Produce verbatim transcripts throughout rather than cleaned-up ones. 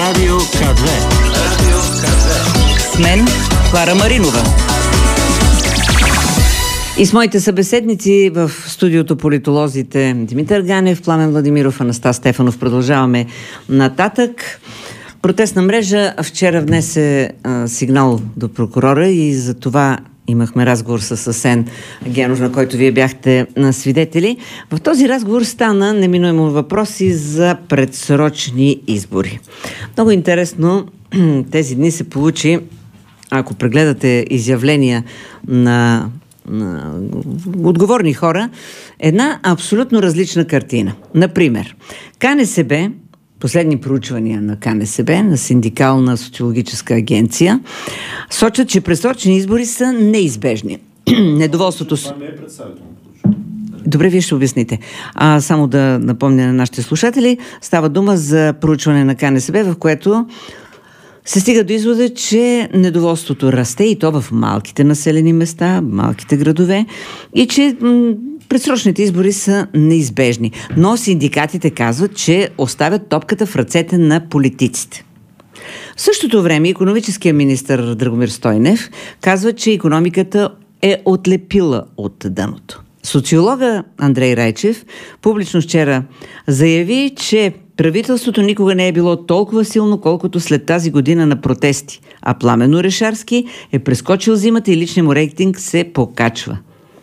Радио К две. Радио К две. С мен Клара Маринова. И с моите събеседници в студиото политолозите Димитър Ганев, Пламен Владимиров, Анастас Стефанов. Продължаваме нататък. Протестна мрежа вчера внесе а, сигнал до прокурора и за това имахме разговор с Асен Генов, на който вие бяхте на свидетели. В този разговор стана неминуемо въпроси за предсрочни избори. Много интересно, тези дни се получи, ако прегледате изявления на, на отговорни хора, една абсолютно различна картина. Например, КНСБ, последни проучвания на КНСБ, на Синдикална социологическа агенция, сочат, че предсрочни избори са неизбежни. Недоволството с... Това не е представително проучване. Добре, вие ще обясните. А, само да напомня на нашите слушатели, става дума за проучване на КНСБ, в което се стига до извода, че недоволството расте и то в малките населени места, малките градове и че м- предсрочните избори са неизбежни. Но синдикатите казват, че оставят топката в ръцете на политиците. В същото време икономическият министър Драгомир Стойнев казва, че икономиката е отлепила от дъното. Социолога Андрей Райчев публично вчера заяви, че правителството никога не е било толкова силно, колкото след тази година на протести, а Пламен Орешарски е прескочил зимата и личният му рейтинг се покачва.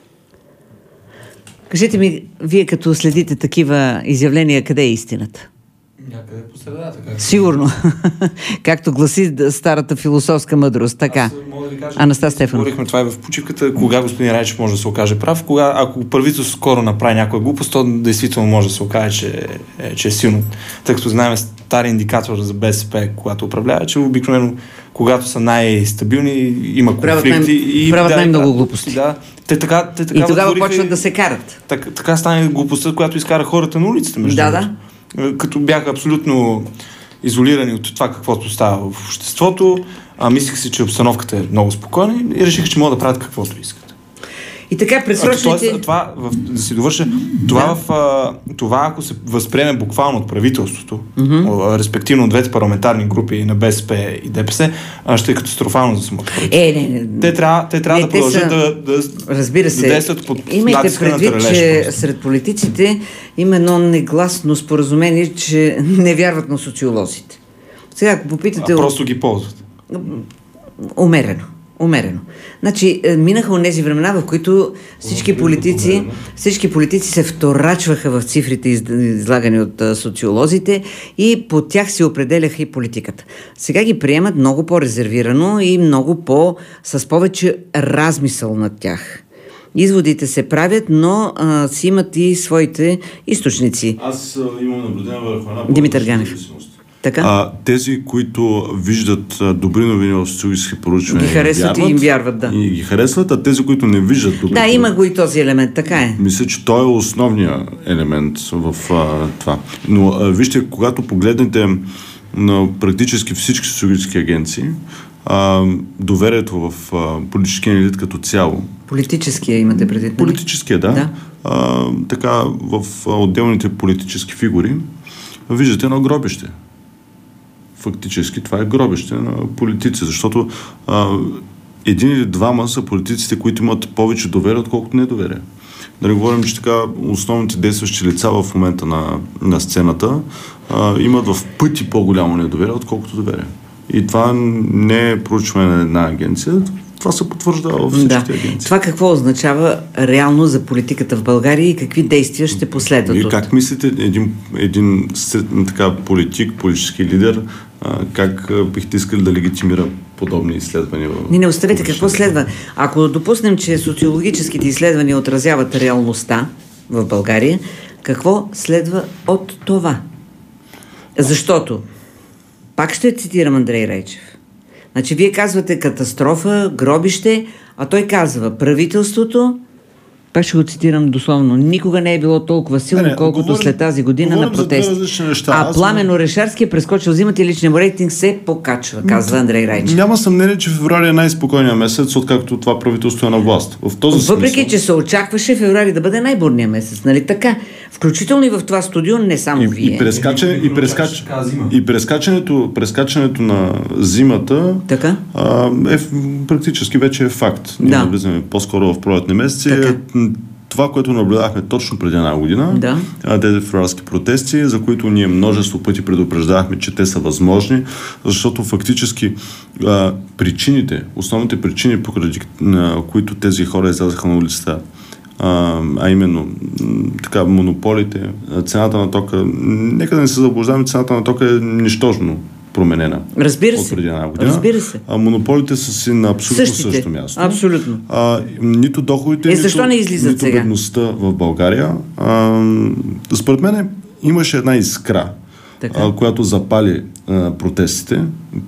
Кажете ми, вие като следите такива изявления, къде е истината? Някъде по средата. Как... Сигурно. Както гласи старата философска мъдрост. Така. Аз мога да ви кажа, Анастас Стефанов. говорихме това и в почивката, кога господин Райчев може да се окаже прав, кога, ако правителството скоро направи някоя глупост, то действително може да се окаже, че е, че е силно. Тъй като знаем стари индикатор за БСП, когато управлява, че обикновено, когато са най-стабилни, има конфликти. Правят, най- и правят да, най-много глупости. Да, те така, те така и тогава вътвориха, почват да се карат. Так, така стане глупостта, която изкара хората на улицата. Между Да, да. Като бяха абсолютно изолирани от това, каквото става в обществото, а мислех си, че обстановката е много спокойна и реших, че могат да правят каквото искат. И така предсрочните... Тоест, това, в, да си довърша, това, Да. в, а, това ако се възприеме буквално от правителството, Mm-hmm. респективно от двете парламентарни групи на БСП и ДПС, а, ще е катастрофално за самото правителство. Е, не, не. Те трябва, те трябва Не, да те продължат са... да, да, Разбира се, да действат под имайте натиска на предвид, Таралеж. че сред политиците има едно негласно споразумение, че не вярват на социолозите. Сега, ако попитате... А просто ги ползват. Умерено. Умерено. Значи, минаха онези времена, в които всички политици, всички политици се вторачваха в цифрите, излагани от социолозите, и по тях се определяха и политиката. Сега ги приемат много по-резервирано и много по- с повече размисъл над тях. Изводите се правят, но а, си имат и своите източници. Аз а, имам наблюдение върху една Димитър Ганев. Така? А, тези, които виждат а, добри новини в социологически проучвания, Ги харесват и им вярват, да. И ги харесват, а тези, които не виждат добри. Да, има го и този елемент, така е. Мисля, че той е основният елемент в а, това. Но а, вижте, когато погледнете на практически всички социологически агенции, а, доверието в а, политическия елит като цяло. Политическия имате предвид? Политическия, да. Да. А, така, в а, отделните политически фигури виждате едно гробище. Фактически това е гробище на политици, защото а, един или двама са политиците, които имат повече доверие, отколкото недоверие. Да не говорим, че така основните действащи лица в момента на, на сцената а, имат в пъти по-голямо недоверие, отколкото доверие. И това не е проучване на една агенция, това се потвърждава във всичките да. агенции. Това какво означава реално за политиката в България и какви действия ще последват? И как мислите един, един така политик, политически лидер, а, как а, бихте искали да легитимира подобни изследвания? Не, не оставете какво следва. Ако допуснем, че социологическите изследвания отразяват реалността в България, какво следва от това? Защото, пак ще цитирам Андрей Райчев. Значи, вие казвате катастрофа, гробище, а той казва, правителството Пак ще го цитирам дословно. Никога не е било толкова силно, Не, не, колкото говорим- след тази година на говорим за две протести. различни неща. А Аз Пламен Орешарски е прескочил зимата и личния му рейтинг се покачва, казва Андрей Райчев. Няма съмнение, че февруари е най-спокойният месец, откакто това правителство е на власт. В този Въпреки, смисъл. че се очакваше февруари да бъде най-бурният месец, нали така? Включително и в това студио, не само И, вие. и, прескачане, и, прескач... Така, зима. и прескачането, прескачането на зимата Така? а, е в- практически вече е факт. Ние Да. навлизаме по-скоро в пролетни месеци. Така. М, Това, което наблюдахме точно преди една година, Да. а, тези февруарски протести, за които ние множество пъти предупреждавахме, че те са възможни, защото фактически а, причините, основните причини, поради на които тези хора излязаха на улицата, а, а именно м, така, монополите, цената на тока, м, нека да не се заблуждаваме, цената на тока е нищожно променена. Разбира От се. преди една година. Разбира се. А монополите са си на абсолютно Същите. същото място. Абсолютно. А, нито доходите, Е, защо нито, не излизат нито сега? бедността в България. А, според мен имаше една искра, Така. а, която запали а, протестите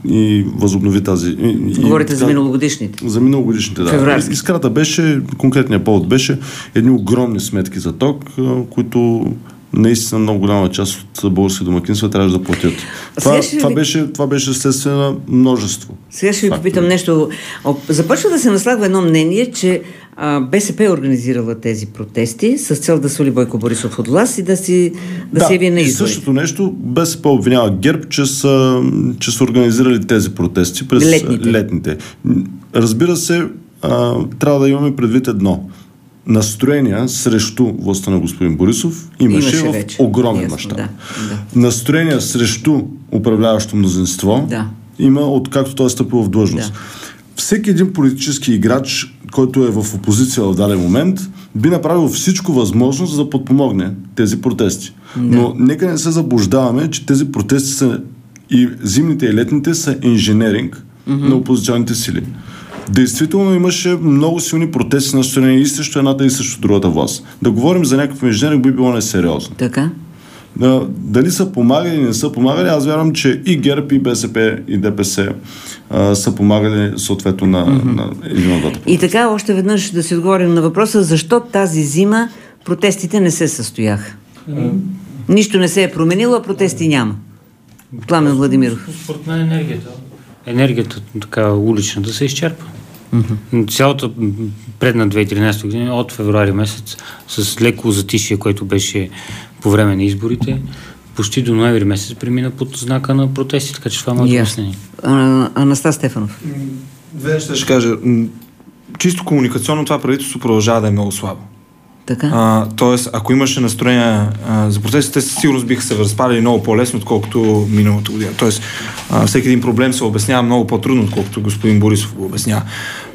и възобнови тази... И, и, Говорите и, за миналогодишните. За миналогодишните, да. Февруарски. Искрата беше, конкретният повод беше едни огромни сметки за ток, а, които наистина много голяма част от български домакинства трябваше да платят. Това, Сега ще това, ви- беше, това беше следствие на множество. Сега ще ви фактори. попитам нещо. О, Започва да се наслагва едно мнение, че а, БСП е организирала тези протести с цел да свали Бойко Борисов от власт и да, си, да, се яви на и избори. същото нещо БСП обвинява ГЕРБ, че са, че са организирали тези протести през Летните. летните. Разбира се, а, трябва да имаме предвид едно. Настроения срещу властта на господин Борисов имаше, Имаше в вече. огромен Ясно, мащаб. да, да. Настроения срещу управляващо мнозинство Да. има откакто той е стъпил в длъжност. Да. Всеки един политически играч, който е в опозиция в даден момент, би направил всичко възможно, за да подпомогне тези протести. Да. Но нека не се заблуждаваме, че тези протести са и зимните и летните са инженеринг mm-hmm. на опозиционните сили. Действително имаше много силни протести настроени и срещу едната и срещу другата власт. Да говорим за някакъв инженеринг би било несериозно. Така? Да, дали са помагали или не са помагали, аз вярвам, че и ГЕРБ, и БСП, и ДПС а, са помагали съответно на, mm-hmm. на един от двата. И така, още веднъж да си отговорим на въпроса, защо тази зима протестите не се състояха? Mm-hmm. Нищо не се е променило, а протести няма. Пламен Владимиров. Според мен енергията. Енергията, така уличната, се изчерпа. Mm-hmm. Цялата м, предна две хиляди и тринадесета година, от февруари месец, с леко затишие, което беше по време на изборите, почти до ноември месец премина под знака на протести, така че това е моето обяснение. А, Анастас Стефанов. Две неща ще кажа. М, Чисто комуникационно това правителство продължава да е много слабо. Така? А, тоест, ако имаше настроение а, за протестите, със сигурност биха се разпадали много по-лесно, отколкото миналата година. Тоест, а, всеки един проблем се обяснява много по-трудно, отколкото господин Борисов го обяснява.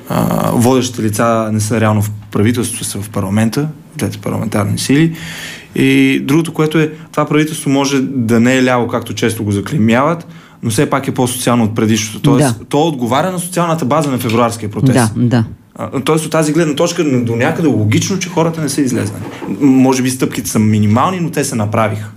А, водещите лица не са реално в правителството, са в парламента, двете парламентарни сили. И другото, което е, това правителство може да не е ляво, както често го заклеймяват, но все пак е по-социално от предишното. Тоест, Да. то отговаря на социалната база на февруарския протест. Да, да. А, Тоест от тази гледна точка до някъде логично, че хората не са излезнали. М- Може би стъпките са минимални, но те се направиха.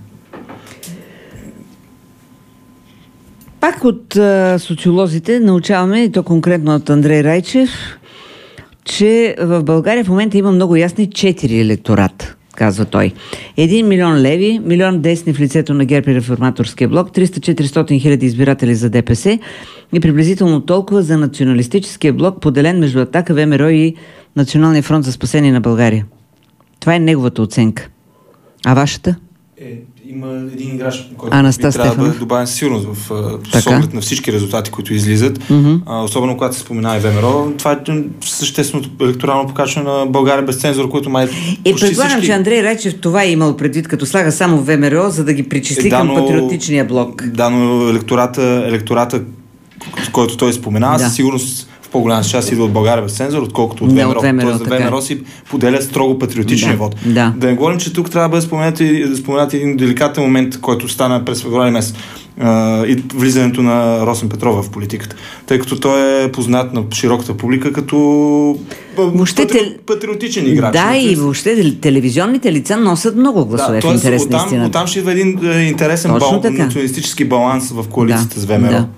Пак от а, социолозите научаваме, и то конкретно от Андрей Райчев, че в България в момента има много ясни четири електората, казва той. Един милион леви, милион десни в лицето на ГЕРБ и Реформаторския блок, триста-четиристотин хиляди избиратели за ДПС и приблизително толкова за националистическия блок, поделен между Атака, ВМРО и Националния фронт за спасение на България. Това е неговата оценка. А вашата? Е, има един играч, който Анастас би трябва да Стефанов. бъде добавен сигурност в а, Така. с оглед на всички резултати, които излизат. Мгм. А, особено когато се спомена и ВМРО. Това е същественото електорално покачване на България без цензура, което май Е, почти предполагам, всички... че Андрей Райчев това е имал предвид, като слага само ВМРО, за да ги причисли Е, да, към но- патриотичния блок. Да, но електората, електората, който той споменава, Да. със сигурност в по-голяма част идва от България без цензура, отколкото от Не, ВМРО. от ВМРО, Тоест, така е. ВМРО си поделят строго патриотичния Да, вод. да. Да не говорим, че тук трябва да бъде споменат, и- да споменат един деликатен момент, който стана през февруари месец. а, и влизането на Росен Петров в политиката. Тъй като той е познат на широката публика като Въобще патри... те- патриотичен играч. Да, и Тоест- въобще телевизионните лица носят много гласове в тоест, интерес на оттам, истината. оттам ще идва един е, интересен Точно бал, така. националистически баланс в коалицията Да, с ВМРО. да.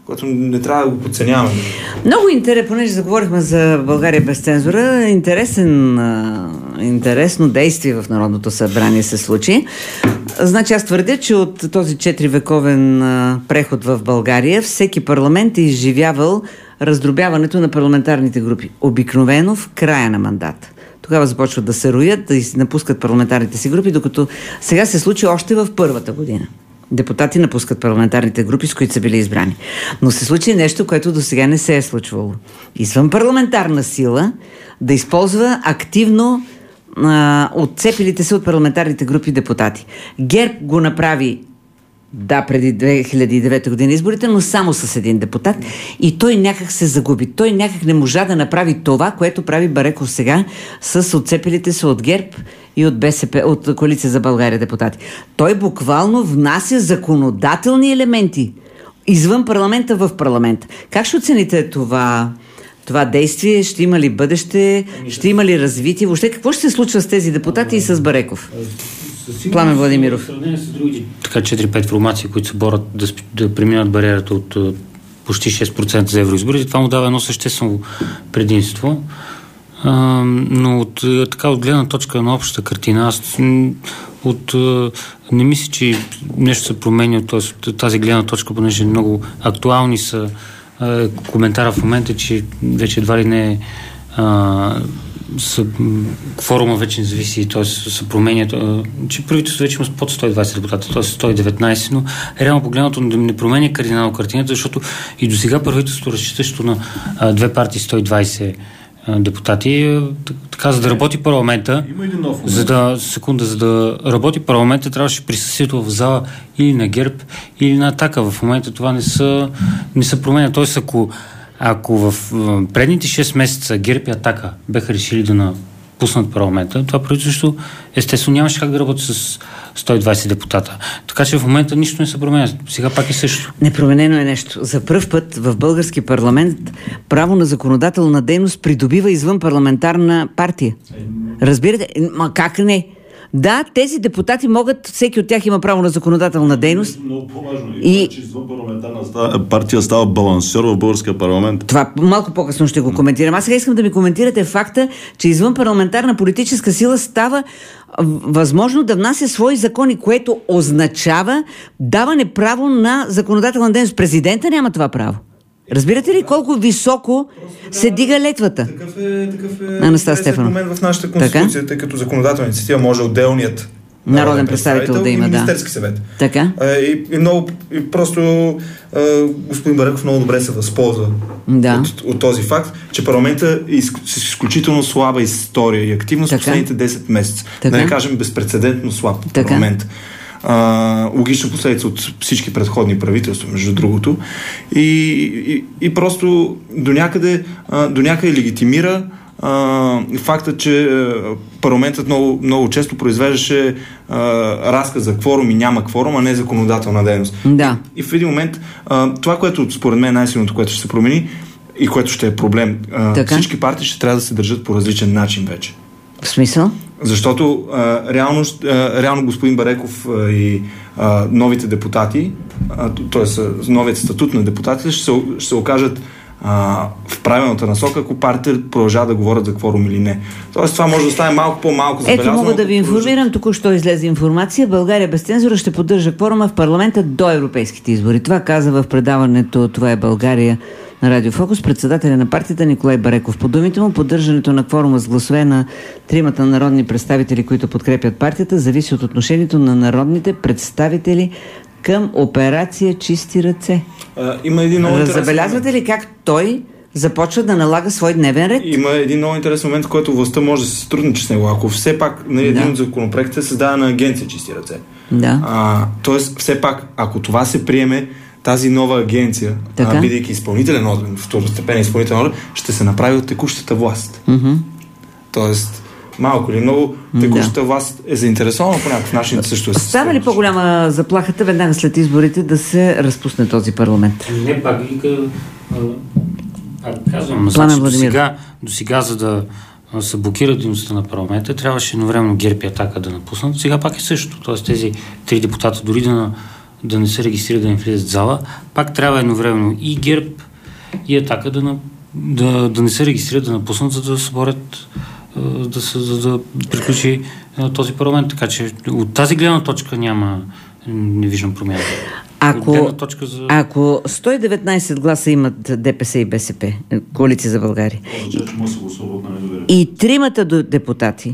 което не трябва да го подценяваме. Много интересно, понеже заговорихме за България без цензура, интересен, интересно действие в Народното събрание се случи. Значи аз твърдя, че от този четиривековен преход в България всеки парламент е изживявал раздробяването на парламентарните групи. Обикновено в края на мандата. Тогава започват да се роят, да напускат парламентарните си групи, докато сега се случи още в първата година. Депутати напускат парламентарните групи, с които са били избрани. Но се случи нещо, което до сега не се е случвало. Извън парламентарна сила да използва активно а, отцепилите се от парламентарните групи депутати. ГЕРБ го направи да, преди две хиляди и девета година изборите, но само с един депутат. И той някак се загуби. Той някак не можа да направи това, което прави Бареков сега с отцепилите се от ГЕРБ и от БСП, от Коалиция за България депутати. Той буквално внася законодателни елементи извън парламента в парламента. Как ще оцените това, това действие? Ще има ли бъдеще? Ще има ли развитие? Въобще какво ще се случва с тези депутати и с Бареков? Пламен Владимиров. В сравнение с другите така четири-пет формации, които се борят да, да преминат бариерата от почти шест процента за евроизборите, това му дава едно съществено предимство. А, но от, така, от гледна точка на общата картина, аз от, не мисля, че нещо се променя, т.е. тази гледна точка, понеже много актуални са а, коментара в момента, че вече едва ли не а, Са, форума вече не зависи, т.е. се променя, че правителството вече има под сто и двадесет депутата, т.е. сто и деветнадесет, но реално погледнато не променя кардинално картината, защото и до сега правителството разчитащо на а, две партии сто и двадесет а, депутати, така, за да работи парламента, за да, секунда, за да работи парламента, трябваше присъствието в зала или на ГЕРБ, или на Атака. В момента това не са, не са променя. Т.е. ако Ако в предните шест месеца ГЕРБ и Атака беха решили да напуснат парламента, това правителство естествено нямаше как да работи с сто и двадесет депутата. Така че в момента нищо не се променя. Сега пак е също. Непроменено е нещо. За пръв път в български парламент право на законодателна дейност придобива извън парламентарна партия. Разбирате? Ма как не? Да, тези депутати могат, всеки от тях има право на законодателна дейност. Много по-важно. И, и... че извън парламентарна партия става балансер в българския парламент. Това малко по-късно ще го коментирам. Аз сега искам да ми коментирате факта, че извън парламентарна политическа сила става възможно да внася свои закони, което означава даване право на законодателна дейност. Президента няма това право. Разбирате ли колко високо се дига летвата? Такъв е, такъв е Анастас Стефанов. момент в нашата конституция, тъй като законодателна инициатива може отделният народен, народен представител, представител да има, и Министерски да. съвет. Така. А, и, и много, и просто а, господин Бареков много добре се възползва да. от, от този факт, че парламента е с изключително слаба история и активност в последните десет месеца. Така. Да не кажем безпрецедентно слаб така. парламент. Uh, логична последица от всички предходни правителства, между другото. И, и, и просто до някъде, uh, до някъде легитимира uh, факта, че uh, парламентът много, много често произвеждаше uh, разказ за кворум и няма кворум, а не законодателна дейност. Да. И, и в един момент uh, това, което според мен е най-силното, което ще се промени и което ще е проблем, uh, всички партии ще трябва да се държат по различен начин вече. В смисъл? Защото а, реално, а, реално господин Бареков а, и а, новите депутати, т.е. новият статут на депутатите ще се, ще се окажат а, в правилната насока, ако партиите продължават да говорят за кворум или не. Тоест това може да стане малко по-малко забелязано. Ето мога да ви информирам, току-що излезе информация. България без цензура ще поддържа кворума в парламента до европейските избори. Това каза в предаването "Това е България" на Радио Фокус председателя на партията Николай Бареков. По думите му, поддържането на кворума с гласове на тримата народни представители, които подкрепят партията, зависи от отношението на народните представители към операция "Чисти ръце". А, има един много интересен... Забелязвате ли как той започва да налага свой дневен ред? Има един много интересен момент, в който властта може да се сътрудничи с него. Ако все пак на един да. от законопроектите е създадена агенция "Чисти ръце". Да. А, тоест, все пак, ако това се приеме, тази нова агенция, а, бидейки изпълнителен орган, второстепенен изпълнителен орган, ще се направи от текущата власт. Mm-hmm. Тоест, малко или много, текущата да. власт е заинтересована по някакъв начин също е. Става ли по-голяма заплахата веднага след изборите да се разпусне този парламент? Не, пак вика, казвам, значи, до сега, до сега, за да се блокира дейността на парламента, трябваше едновременно ГЕРБ и Атака да напуснат. Сега пак е същото. Тоест тези три депутата дори да да не се регистрират, да не влизат в зала, пак трябва едновременно и ГЕРБ, и Атака да, на, да, да не се регистрират, да напуснат, за да се борят, да, се, за да приключи този парламент. Така че от тази гледна точка няма, не виждам промяна. Ако, за... ако сто и деветнайсет гласа имат ДПС и БСП, Коалиция за България, и, и тримата депутати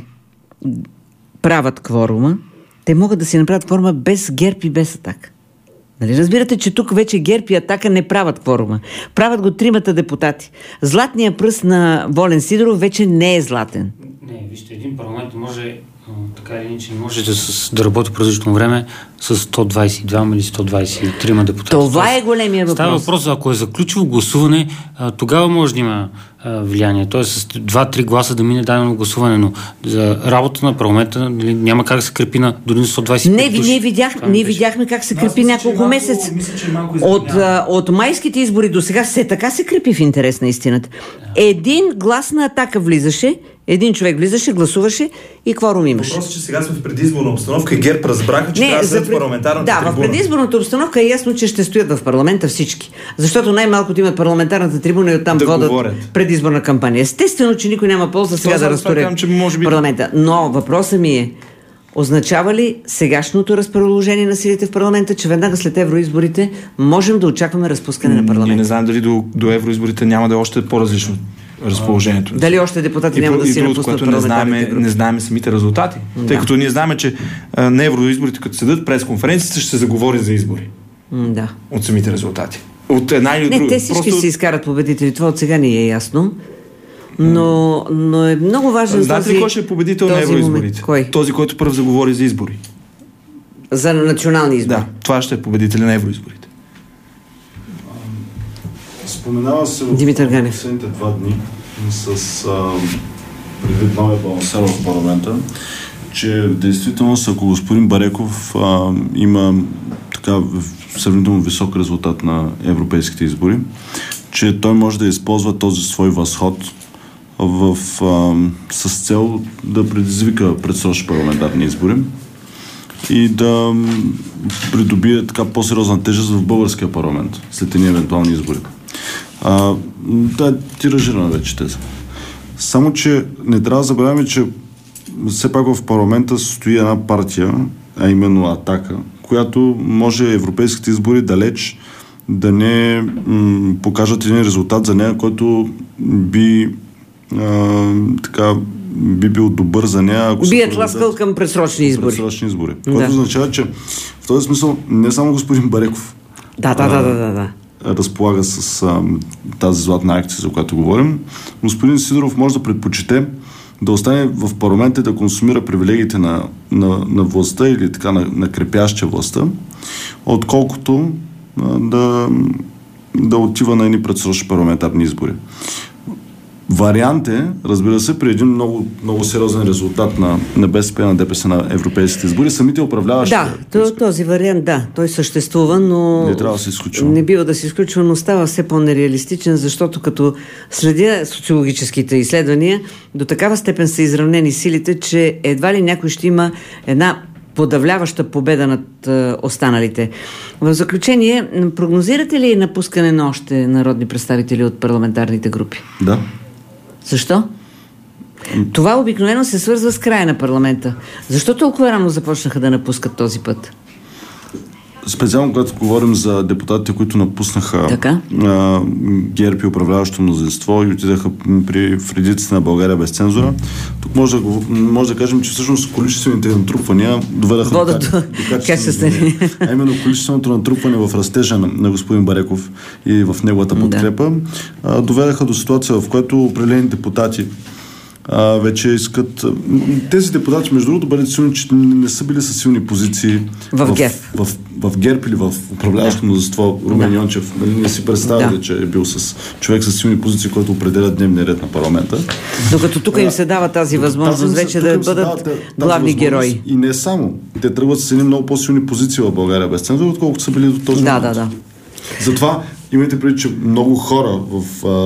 правят кворума, те могат да си направят кворума без ГЕРБ и без Атака. Нали разбирате, че тук вече ГЕРБ и Атака не правят кворума. Правят го тримата депутати. Златният пръст на Волен Сидеров вече не е златен. Не, вижте, един парламент може, така или иначе, не може да, с, да работи по различно време с сто двайсет и двама или сто двайсет и трима депутати. Това е големия въпрос. Става въпрос, ако е заключило гласуване, тогава може да има влияние. Тоест с два-три гласа да мине дадено гласуване, но за работа на парламента няма как да се крепи на дори на сто двайсет и пет Не, души. ние, видях, ние видяхме как се крепи мисля, няколко малко, месеца. Мисля, от, от майските избори до сега се така се крепи в интерес на истината. Един глас на Атака влизаше, един човек влизаше, гласуваше и кворум имаше. Въпросът, че сега сме в предизборна обстановка и ГЕРБ разбраха, че трябва да след парламентарната да, трибуна. Да, в предизборната обстановка е ясно, че ще стоят в парламента всички. Защото най-малкото имат парламентарната трибуна и оттам да водят говорят. Предизборна кампания. Естествено, че никой няма полза сега да разтуре би... парламента. Но въпросът ми е, означава ли сегашното разположение на силите в парламента, че веднага след евроизборите можем да очакваме разпускане на парламента? Ние не знаем дали до, до евроизборите няма да е още по-различно разположението. Дали още депутати и няма да си напуснат парламентарните групи? Не знаем самите резултати. Да. Тъй като ние знаем, че а, на евроизборите, като седат пресконференцията, ще се заговори за избори. Да. От самите резултати. От една или не, друга. Не, те всички Просто... си изкарат победители. Това от сега ни е ясно. Но, но е много важен. Знаете този, ли кой ще е победител на евроизборите? Кой? Този, който първ заговори за избори. За национални избори? Да, това ще е победител на евроизборите. Споменава се в Димитър Ганев. последните два дни с а, предвид новия балансер в парламента, че действително ако господин Бареков а, има така сравнително висок резултат на европейските избори, че той може да използва този свой възход в, а, с цел да предизвика предсрочни парламентарни избори и да придобие така по-сериозна тежест в българския парламент след едни евентуални избори. А, да, тиражирана вече теза. Само, че не трябва да забравяме, че все пак в парламента стои една партия, а именно Атака, която може европейските избори далеч да не м- покажат един резултат за нея, който би а, така би бил добър за нея. Ако би е тласкал към предсрочни избори. Предсрочни избори. Да. Което означава, че в този смисъл не само господин Бареков да, да, да, да, да, да. разполага с а, тази златна акция, за която говорим. Господин Сидеров може да предпочете да остане в парламента и да консумира привилегиите на, на, на властта или така на, на крепяща властта, отколкото а, да, да отива на едни предсрочни парламентарни избори. Вариант е, разбира се, при един много, много сериозен резултат на, на БСП и на ДПС на европейските избори, самите управляващи... Да, този вариант, да, той съществува, но... Не трябва да се изключва. Не бива да се изключва, но става все по-нереалистичен, защото като следя социологическите изследвания, до такава степен са изравнени силите, че едва ли някой ще има една подавляваща победа над е, останалите. В заключение, прогнозирате ли напускане на още народни представители от парламентарните групи? Да. Защо? Това обикновено се свързва с края на парламента. Защо толкова рано започнаха да напускат този път? Специално, когато говорим за депутатите, които напуснаха а, ГЕРБ и управляващо мнозинство и отидаха при редиците на България без цензура, тук може да, може да кажем, че всъщност количествените натрупвания доведаха до, до, до качествено. А именно количественото натрупване в растежа на, на господин Бареков и в неговата подкрепа да. а, доведаха до ситуация, в която определени депутати А, вече искат... Тези депутати, между другото, бъдат силни, че не са били със силни позиции в, в ГЕРБ. В, в, в ГЕРБ или в управляващо да. мнозинство. Румен да. Йончев, нали, не си представили, да. че е бил с човек с силни позиции, който определя дневния ред на парламента. Докато тук им се дава тази възможност тази, вече да бъдат дава, главни герои. И не само. Те тръгват с едни много по-силни позиции в България без цензура, отколкото са били до този да, момент. Да, да. Затова имайте преди, че много хора в...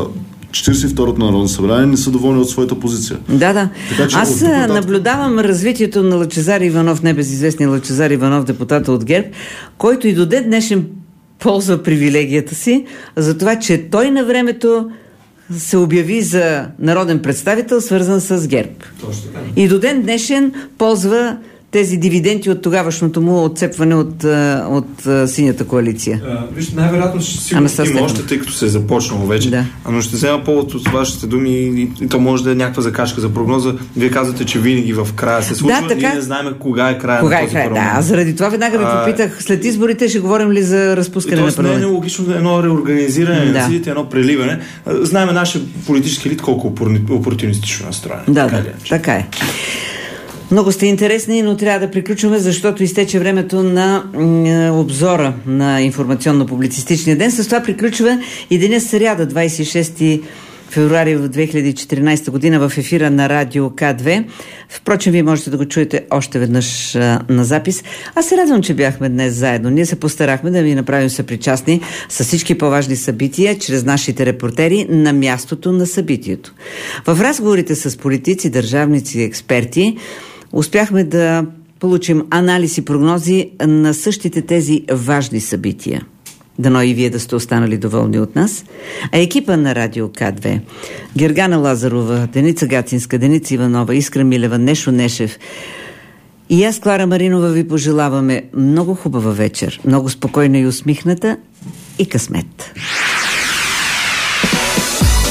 четиридесет и второто Народно събрание не са доволни от своята позиция. Да, да. Така, че Аз нататък... наблюдавам развитието на Лъчезар Иванов, небезизвестния Лъчезар Иванов, депутата от ГЕРБ, който и до ден днешен ползва привилегията си за това, че той на времето се обяви за народен представител, свързан с ГЕРБ. Точно така. И до ден днешен ползва тези дивиденти от тогавашното му отцепване от, от, от синята коалиция. Вижте, най-вероятно ще си има още, тъй като се е започнало вече. Да. Но ще взема повод от вашите думи и, и то може да е някаква закачка за прогноза. Вие казвате, че винаги в края се случва, да, така... и не знаем кога е края кога на е този края? парламент. Да, заради това веднага ви попитах, след изборите ще говорим ли за разпускане на парламент? Не е логично да е едно реорганизиране да. на силите, едно преливане. Знаем нашия политически елит колко опортунистично настроен. Да, така, да, е, така е. Много сте интересни, но трябва да приключваме, защото изтече времето на м, обзора на информационно-публицистичния ден. С това приключва и деня сряда, двадесет и шести февруари в две хиляди и четиринадесета година в ефира на Радио К две. Впрочем, вие можете да го чуете още веднъж а, на запис. Аз се радвам, че бяхме днес заедно. Ние се постарахме да ви направим съпричастни с всички по-важни събития, чрез нашите репортери на мястото на събитието. В разговорите с политици, държавници и експерти успяхме да получим анализ и прогнози на същите тези важни събития. Дано и вие да сте останали доволни от нас. А екипа на Радио К две, Гергана Лазарова, Деница Гацинска, Деница Иванова, Искра Милева, Нешо Нешев и аз, Клара Маринова, ви пожелаваме много хубава вечер, много спокойна и усмихната и късмет.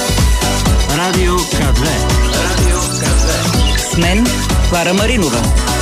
Радио К две. Радио К две. С мен Клара Маринова.